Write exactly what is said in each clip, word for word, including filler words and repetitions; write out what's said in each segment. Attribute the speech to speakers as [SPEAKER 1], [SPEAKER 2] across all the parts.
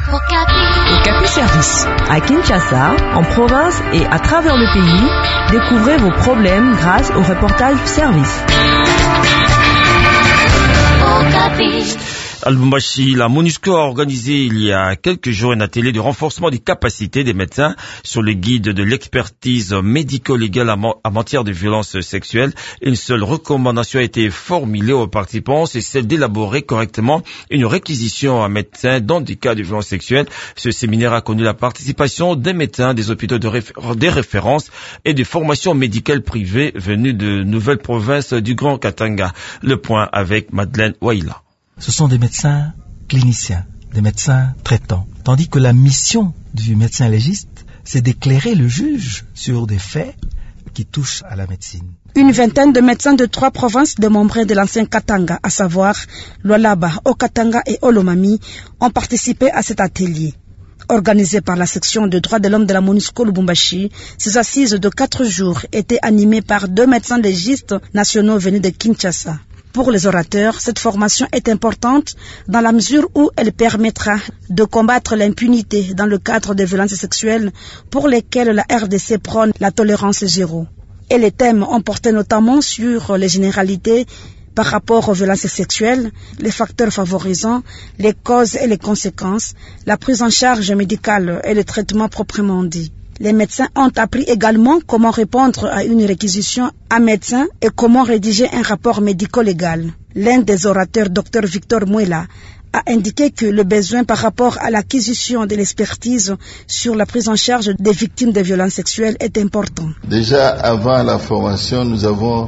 [SPEAKER 1] Okapi Service. À Kinshasa, en province et à travers le pays, découvrez vos problèmes grâce au reportage service. Okapi.
[SPEAKER 2] À Lubumbashi, la MONUSCO a organisé il y a quelques jours un atelier de renforcement des capacités des médecins sur le guide de l'expertise médico-légale en matière de violences sexuelles. Une seule recommandation a été formulée aux participants, c'est celle d'élaborer correctement une réquisition à médecin dans des cas de violences sexuelles. Ce séminaire a connu la participation des médecins des hôpitaux de réf- des références et des formations médicales privées venues de nouvelles provinces du Grand Katanga. Le point avec Madeleine Waila.
[SPEAKER 3] Ce sont des médecins cliniciens, des médecins traitants. Tandis que la mission du médecin légiste, c'est d'éclairer le juge sur des faits qui touchent à la médecine.
[SPEAKER 4] Une vingtaine de médecins de trois provinces démembrées de l'ancien Katanga, à savoir Lualaba, Haut-Katanga et Olomami, ont participé à cet atelier. Organisé par la section de droits de l'homme de la MONUSCO Lubumbashi, ces assises de quatre jours étaient animées par deux médecins légistes nationaux venus de Kinshasa. Pour les orateurs, cette formation est importante dans la mesure où elle permettra de combattre l'impunité dans le cadre des violences sexuelles pour lesquelles la R D C prône la tolérance zéro. Et les thèmes ont porté notamment sur les généralités par rapport aux violences sexuelles, les facteurs favorisants, les causes et les conséquences, la prise en charge médicale et le traitement proprement dit. Les médecins ont appris également comment répondre à une réquisition à médecin et comment rédiger un rapport médico-légal. L'un des orateurs, Dr Victor Mouela, a indiqué que le besoin par rapport à l'acquisition de l'expertise sur la prise en charge des victimes de violences sexuelles est important.
[SPEAKER 5] Déjà avant la formation, nous avons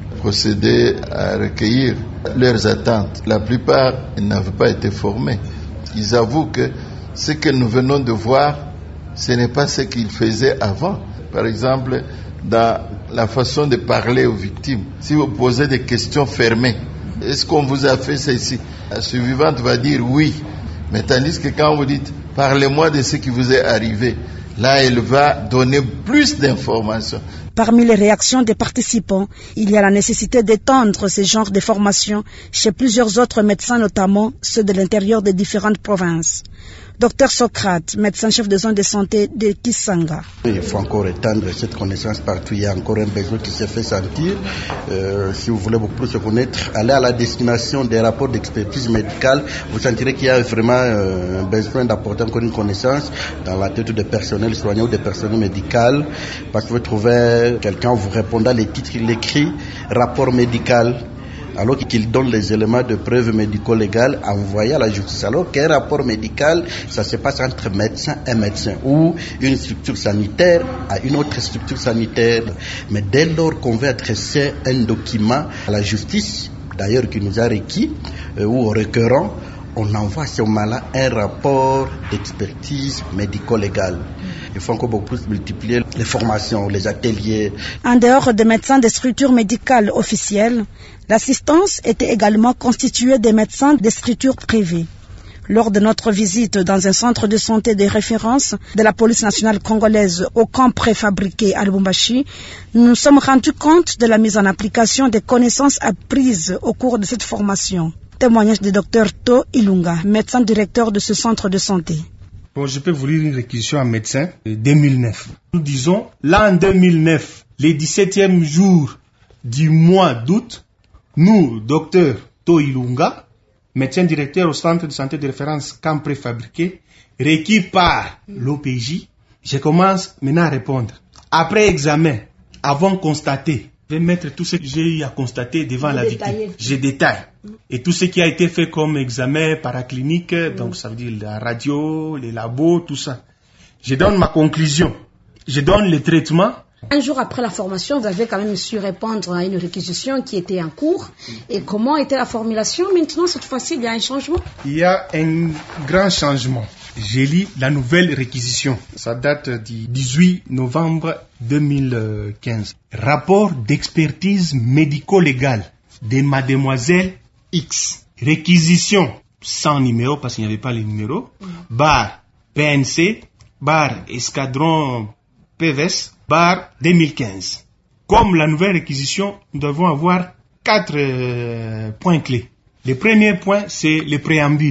[SPEAKER 5] procédé à recueillir leurs attentes. La plupart n'avaient pas été formés. Ils avouent que ce que nous venons de voir, ce n'est pas ce qu'ils faisaient avant. Par exemple, dans la façon de parler aux victimes, si vous posez des questions fermées, est-ce qu'on vous a fait ceci? La survivante va dire oui. Mais tandis que quand vous dites, parlez-moi de ce qui vous est arrivé, là, elle va donner plus d'informations.
[SPEAKER 4] Parmi les réactions des participants, il y a la nécessité d'étendre ce genre de formation chez plusieurs autres médecins, notamment ceux de l'intérieur des différentes provinces. Docteur Socrate, médecin-chef de zone de santé de Kisanga.
[SPEAKER 6] Il faut encore étendre cette connaissance partout. Il y a encore un besoin qui se fait sentir. Euh, si vous voulez beaucoup plus se connaître, allez à la destination des rapports d'expertise médicale. Vous sentirez qu'il y a vraiment euh, un besoin d'apporter encore une connaissance dans la tête des personnels soignants ou des personnels médicaux. Parce que vous trouvez quelqu'un vous répondant les titres, il écrit rapport médical, alors qu'il donne les éléments de preuve médico-légale envoyés à la justice. Alors qu'un rapport médical, ça se passe entre médecin et médecin, ou une structure sanitaire à une autre structure sanitaire. Mais dès lors qu'on veut adresser un document à la justice, d'ailleurs qui nous a requis, euh, ou au requérant, on envoie à ce moment-là un rapport d'expertise médico-légale. Il faut encore beaucoup plus multiplier les formations, les ateliers.
[SPEAKER 4] En dehors des médecins des structures médicales officielles, l'assistance était également constituée des médecins des structures privées. Lors de notre visite dans un centre de santé de référence de la police nationale congolaise au camp préfabriqué à Lubumbashi, nous nous sommes rendus compte de la mise en application des connaissances apprises au cours de cette formation. Témoignage du docteur To Ilunga, médecin directeur de ce centre de santé.
[SPEAKER 7] Bon, je peux vous lire une réquisition en médecin de deux mille neuf. Nous disons, là en deux mille neuf, les dix-septième jour du mois d'août, nous, docteur To Ilunga, médecin directeur au centre de santé de référence camp préfabriqué, requis par l'O P J, je commence maintenant à répondre. Après examen, avant constaté, je vais mettre tout ce que j'ai eu à constater devant la victime. Je détaille. Et tout ce qui a été fait comme examen paraclinique, mmh. donc ça veut dire la radio, les labos, tout ça. Je donne ma conclusion. Je donne le traitement.
[SPEAKER 8] Un jour après la formation, vous avez quand même su répondre à une réquisition qui était en cours. Et comment était la formulation? Maintenant, cette fois-ci, il y a un changement?
[SPEAKER 7] Il y a un grand changement. J'ai lu la nouvelle réquisition. Ça date du dix-huit novembre deux mille quinze. Rapport d'expertise médico-légale de mademoiselle X. Réquisition sans numéro, parce qu'il n'y avait pas les numéros. Mmh. Bar P N C, bar Escadron P V S, bar deux mille quinze. Comme la nouvelle réquisition, nous devons avoir quatre euh, points clés. Le premier point, c'est le préambule.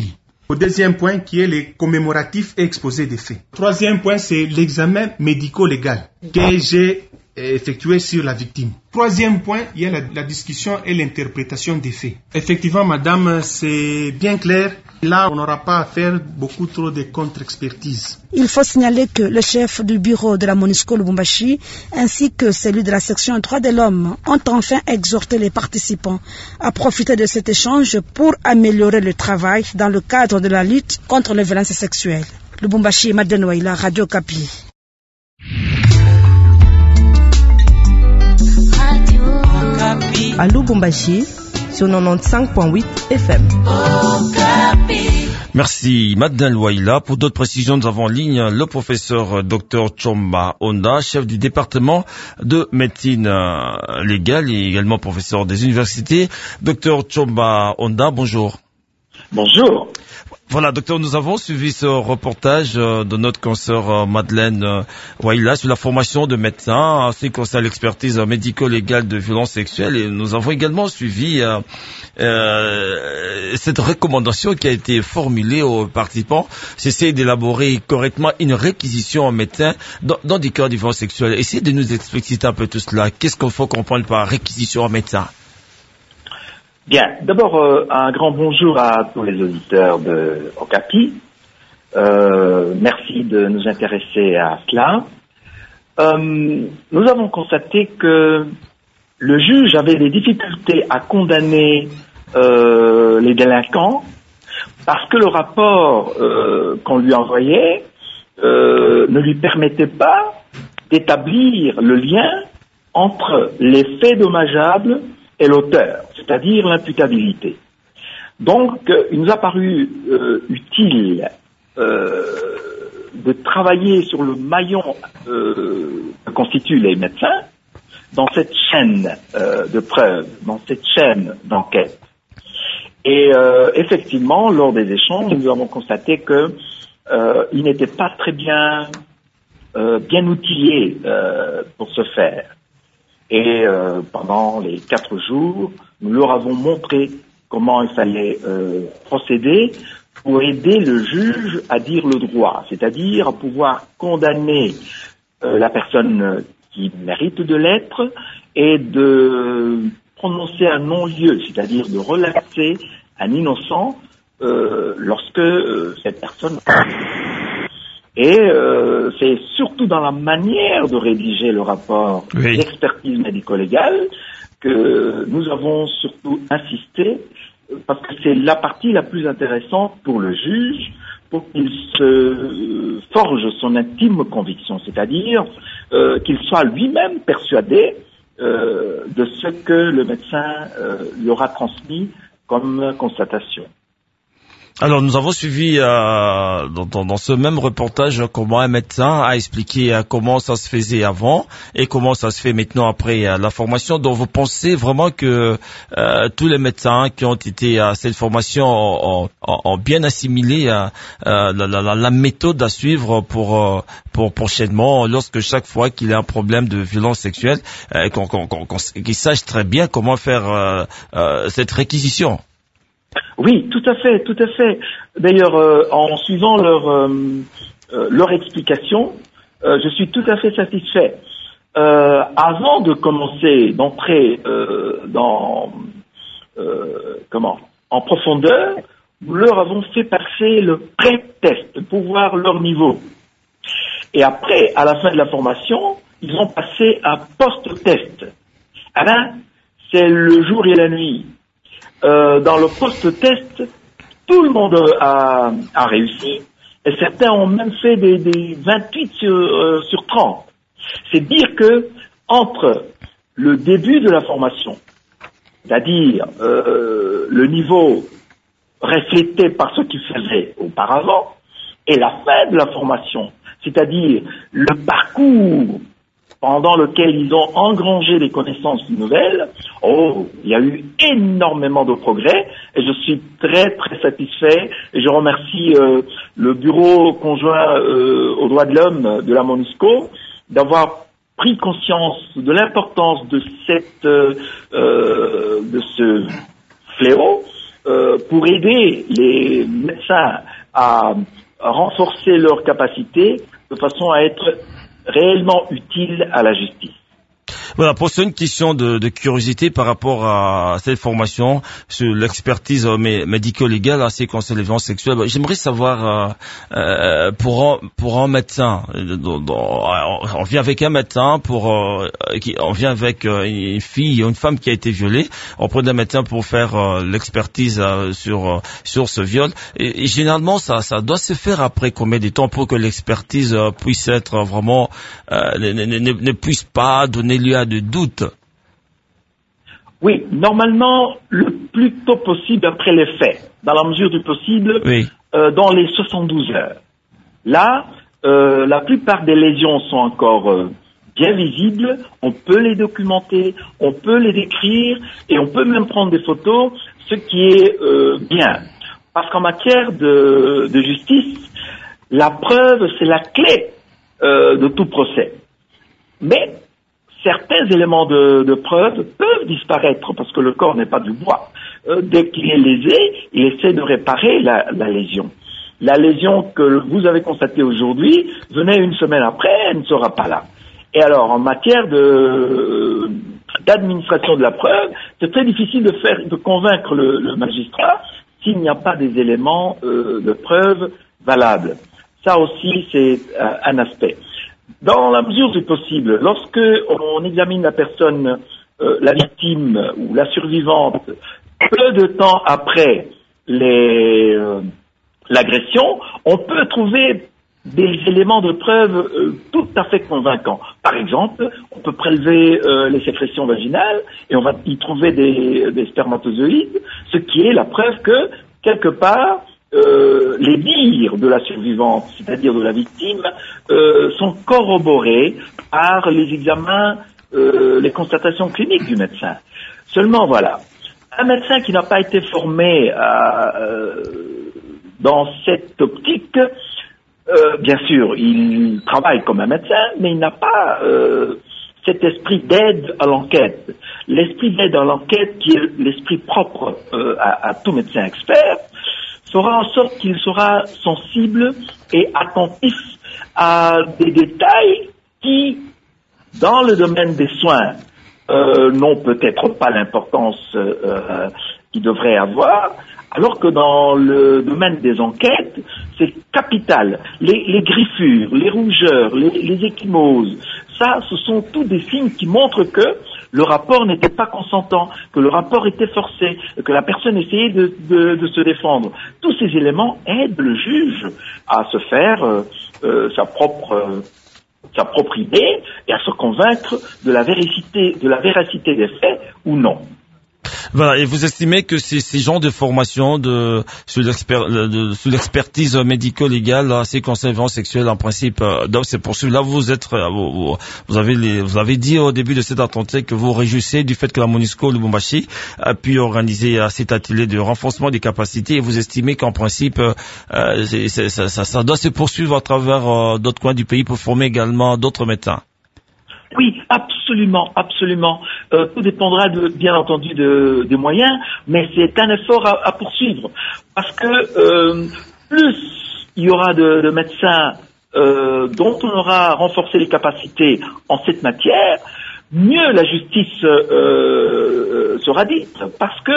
[SPEAKER 7] Au deuxième point, qui est les commémoratifs et exposés des faits. Troisième point, c'est l'examen médico-légal que j'ai effectué sur la victime. Troisième point, il y a la, la discussion et l'interprétation des faits. Effectivement, madame, c'est bien clair. Là, on n'aura pas à faire beaucoup trop de contre-expertise.
[SPEAKER 4] Il faut signaler que le chef du bureau de la MONUSCO Lubumbashi ainsi que celui de la section droits de l'homme ont enfin exhorté les participants à profiter de cet échange pour améliorer le travail dans le cadre de la lutte contre les violences sexuelles. Lubumbashi, Madeleine Waila, Radio Kapi.
[SPEAKER 1] À Lubumbashi, sur quatre-vingt-quinze virgule huit F M.
[SPEAKER 2] Merci Madeleine Waila. Pour d'autres précisions, nous avons en ligne le professeur Dr Chomba Onda, chef du département de médecine légale et également professeur des universités. Dr Chomba Onda, bonjour.
[SPEAKER 9] Bonjour.
[SPEAKER 2] Voilà, docteur, nous avons suivi ce reportage de notre consoeur Madeleine Waila sur la formation de médecins en ce qui concerne l'expertise médico-légale de violences sexuelles, et nous avons également suivi euh, euh, cette recommandation qui a été formulée aux participants, c'est d'élaborer correctement une réquisition en médecin dans, dans des cas de violences sexuelles. Essayez de nous expliciter un peu tout cela. Qu'est-ce qu'il faut comprendre par réquisition en médecin?
[SPEAKER 9] Bien, d'abord euh, un grand bonjour à tous les auditeurs de Okapi. Euh, merci de nous intéresser à cela. Euh, nous avons constaté que le juge avait des difficultés à condamner euh, les délinquants parce que le rapport euh, qu'on lui envoyait euh, ne lui permettait pas d'établir le lien entre les faits dommageables et l'auteur, c'est-à-dire l'imputabilité. Donc, euh, il nous a paru euh, utile euh, de travailler sur le maillon euh, que constituent les médecins dans cette chaîne euh, de preuves, dans cette chaîne d'enquête. Et euh, effectivement, lors des échanges, nous avons constaté que euh, il n'était pas très bien euh, bien outillé euh, pour ce faire. Et euh, pendant les quatre jours, nous leur avons montré comment il fallait euh, procéder pour aider le juge à dire le droit, c'est-à-dire à pouvoir condamner euh, la personne qui mérite de l'être et de prononcer un non-lieu, c'est-à-dire de relaxer un innocent euh, lorsque euh, cette personne... Et euh, c'est surtout dans la manière de rédiger le rapport oui. d'expertise médico-légale que nous avons surtout insisté, parce que c'est la partie la plus intéressante pour le juge, pour qu'il se forge son intime conviction, c'est-à-dire euh, qu'il soit lui-même persuadé euh, de ce que le médecin euh, lui aura transmis comme constatation.
[SPEAKER 2] Alors, nous avons suivi euh, dans, dans, dans ce même reportage comment un médecin a expliqué euh, comment ça se faisait avant et comment ça se fait maintenant après euh, la formation. Donc, vous pensez vraiment que euh, tous les médecins qui ont été à cette formation ont, ont, ont bien assimilé euh, euh, la, la, la méthode à suivre pour, euh, pour prochainement, lorsque chaque fois qu'il y a un problème de violence sexuelle, euh, qu'on, qu'on, qu'on, qu'ils sachent très bien comment faire euh, euh, cette réquisition?
[SPEAKER 9] Oui, tout à fait, tout à fait. D'ailleurs, euh, en suivant leur euh, euh, leur explication, euh, je suis tout à fait satisfait. Euh, avant de commencer, d'entrer euh, dans euh, comment en profondeur, nous leur avons fait passer le pré-test pour voir leur niveau. Et après, à la fin de la formation, ils ont passé un post-test. Ah ben, c'est le jour et la nuit. Euh, dans le post-test, tout le monde a, a réussi, et certains ont même fait des, des vingt-huit sur, euh, sur trente. C'est dire que entre le début de la formation, c'est-à-dire euh, le niveau reflété par ce qu'ils faisaient auparavant, et la fin de la formation, c'est-à-dire le parcours pendant lequel ils ont engrangé des connaissances nouvelles, oh, il y a eu énormément de progrès, et je suis très très satisfait, et je remercie euh, le bureau conjoint euh, aux droits de l'homme de la MONUSCO d'avoir pris conscience de l'importance de cette euh, euh, de ce fléau, euh, pour aider les médecins à, à renforcer leurs capacités de façon à être réellement utiles à la justice.
[SPEAKER 2] Voilà, pour une question de, de curiosité par rapport à cette formation sur l'expertise médico-légale ainsi concernant les violences sexuelles, j'aimerais savoir euh, euh, pour un, pour un médecin, on vient avec un médecin pour euh, on vient avec une fille ou une femme qui a été violée, on prend un médecin pour faire euh, l'expertise euh, sur sur ce viol et, et généralement ça ça doit se faire après combien de temps pour que l'expertise euh, puisse être vraiment euh, ne, ne, ne, ne puisse pas donner lieu à de doute?
[SPEAKER 9] Oui, normalement, le plus tôt possible après les faits, dans la mesure du possible, oui. euh, dans les soixante-douze heures. Là, euh, la plupart des lésions sont encore euh, bien visibles, on peut les documenter, on peut les décrire, et on peut même prendre des photos, ce qui est euh, bien. Parce qu'en matière de, de justice, la preuve, c'est la clé euh, de tout procès. Mais certains éléments de, de preuve peuvent disparaître parce que le corps n'est pas du bois. Euh, dès qu'il est lésé, il essaie de réparer la, la lésion. La lésion que vous avez constatée aujourd'hui, venez une semaine après, elle ne sera pas là. Et alors, en matière de, d'administration de la preuve, c'est très difficile de faire, de convaincre le, le magistrat s'il n'y a pas des éléments euh, de preuve valables. Ça aussi, c'est euh, un aspect. Dans la mesure du possible, lorsque on examine la personne, euh, la victime ou la survivante, peu de temps après les, euh, l'agression, on peut trouver des éléments de preuve euh, tout à fait convaincants. Par exemple, on peut prélever euh, les sécrétions vaginales et on va y trouver des, des spermatozoïdes, ce qui est la preuve que, quelque part, Euh, les dires de la survivante, c'est-à-dire de la victime, euh, sont corroborés par les examens, euh, les constatations cliniques du médecin. Seulement, voilà, un médecin qui n'a pas été formé à, euh, dans cette optique, euh, bien sûr, il travaille comme un médecin, mais il n'a pas euh, cet esprit d'aide à l'enquête. L'esprit d'aide à l'enquête, qui est l'esprit propre euh, à, à tout médecin expert, fera en sorte qu'il sera sensible et attentif à des détails qui, dans le domaine des soins, euh, n'ont peut-être pas l'importance euh, qu'ils devraient avoir, alors que dans le domaine des enquêtes, c'est capital. Les, les griffures, les rougeurs, les, les ecchymoses, ça, ce sont tous des signes qui montrent que le rapport n'était pas consentant, que le rapport était forcé, que la personne essayait de, de, de se défendre. Tous ces éléments aident le juge à se faire euh, euh, sa propre euh, sa propre idée et à se convaincre de la véracité de la véracité des faits ou non.
[SPEAKER 2] Voilà, et vous estimez que ces, ces genres de formation de, sur, l'exper, de, sur l'expertise médico-légale, assez concernant sexuelle, en principe, euh, donc c'est pour cela vous êtes, vous, vous avez les, vous avez dit au début de cet entretien que vous réjouissez du fait que la MONUSCO Lubumbashi a pu organiser euh, cet atelier de renforcement des capacités, et vous estimez qu'en principe, euh, c'est, c'est, ça, ça, ça doit se poursuivre à travers euh, d'autres coins du pays pour former également d'autres médecins.
[SPEAKER 9] Oui, absolument, absolument. Euh, tout dépendra, de, bien entendu, de, des moyens, mais c'est un effort à, à poursuivre. Parce que euh, plus il y aura de, de médecins euh, dont on aura renforcé les capacités en cette matière, mieux la justice euh, sera dite. Parce que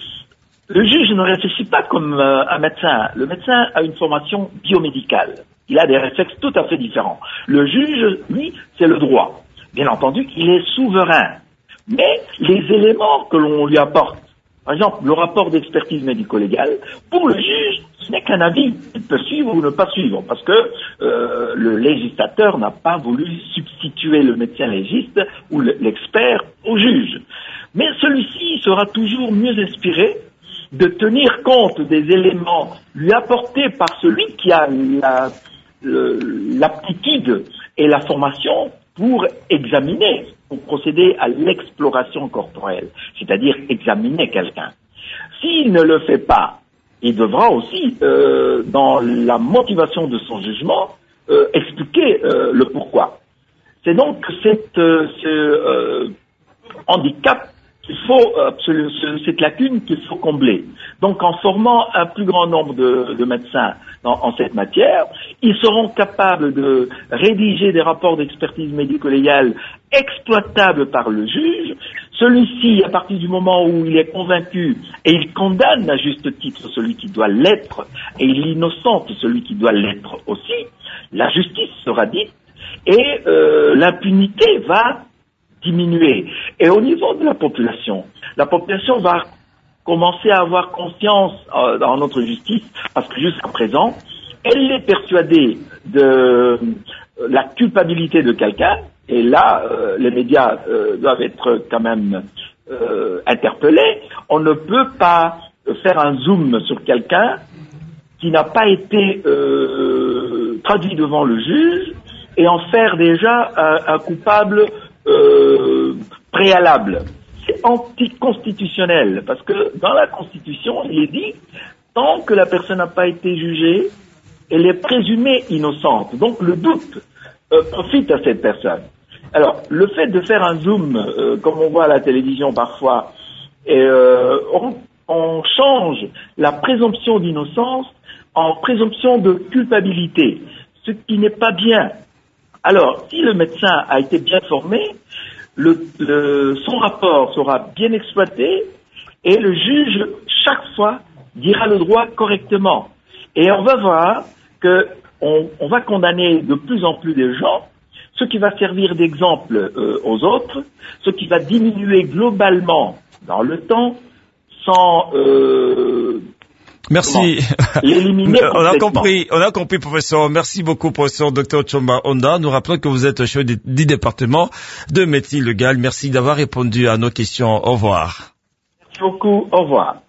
[SPEAKER 9] le juge ne réfléchit pas comme euh, un médecin. Le médecin a une formation biomédicale. Il a des réflexes tout à fait différents. Le juge, lui, c'est le droit. Bien entendu qu'il est souverain, mais les éléments que l'on lui apporte, par exemple le rapport d'expertise médico-légale, pour le juge, ce n'est qu'un avis, il peut suivre ou ne pas suivre, parce que euh, le législateur n'a pas voulu substituer le médecin légiste ou l'expert au juge. Mais celui-ci sera toujours mieux inspiré de tenir compte des éléments lui apportés par celui qui a la, le, l'aptitude et la formation pour examiner, pour procéder à l'exploration corporelle, c'est-à-dire examiner quelqu'un. S'il ne le fait pas, il devra aussi, euh, dans la motivation de son jugement, euh, expliquer euh, le pourquoi. C'est donc cette, euh, ce euh, handicap Il faut absolument cette lacune qu'il faut combler. Donc, en formant un plus grand nombre de, de médecins dans, en cette matière, ils seront capables de rédiger des rapports d'expertise médico-légale exploitables par le juge. Celui-ci, à partir du moment où il est convaincu et il condamne à juste titre celui qui doit l'être et il innocente celui qui doit l'être aussi, la justice sera dite et euh, l'impunité va diminuer. Et au niveau de la population, la population va commencer à avoir confiance euh, dans notre justice parce que jusqu'à présent, elle est persuadée de euh, la culpabilité de quelqu'un et là, euh, les médias euh, doivent être quand même euh, interpellés. On ne peut pas faire un zoom sur quelqu'un qui n'a pas été euh, traduit devant le juge et en faire déjà un, un coupable Euh, préalable. C'est anticonstitutionnel parce que dans la Constitution, il est dit tant que la personne n'a pas été jugée, elle est présumée innocente. Donc le doute euh, profite à cette personne. Alors le fait de faire un zoom, euh, comme on voit à la télévision parfois, et, euh, on, on change la présomption d'innocence en présomption de culpabilité, ce qui n'est pas bien. Alors, si le médecin a été bien formé, le, le, son rapport sera bien exploité et le juge, chaque fois, dira le droit correctement. Et on va voir que on, on va condamner de plus en plus de gens, ce qui va servir d'exemple euh, aux autres, ce qui va diminuer globalement dans le temps sans... Euh,
[SPEAKER 2] Merci.
[SPEAKER 9] On
[SPEAKER 2] a compris, on a compris, professeur. Merci beaucoup, professeur docteur Tshomba Onda. Nous rappelons que vous êtes chef du département de médecine légale. Merci d'avoir répondu à nos questions. Au revoir.
[SPEAKER 9] Merci beaucoup. Au revoir.